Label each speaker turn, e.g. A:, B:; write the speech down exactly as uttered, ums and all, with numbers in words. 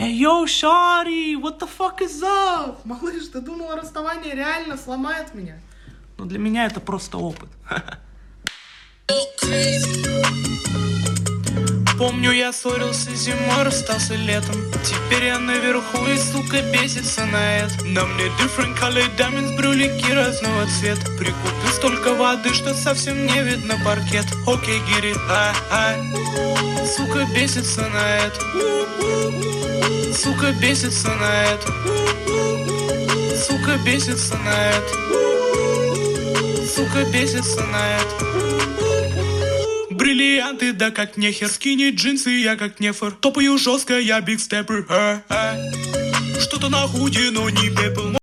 A: Эй, йоу, shawty, what the fuck is up? Малыш, ты думала, расставание реально сломает меня? Но для меня это просто опыт. Помню, я ссорился зимой, расстался летом. Теперь я наверху и, сука, бесится на это. На мне different color diamonds, брюлики разного цвета. Прикупил столько воды, что совсем не видно паркет. Окей, get it, а, а. Сука, бесится на это. Сука, бесится на это. Сука, бесится на это. Сука, бесится на это. Бриллианты, да как нехер. Скини джинсы, я как нефор. Топаю жестко, я биг степпер. Что-то на худи, но не пепел.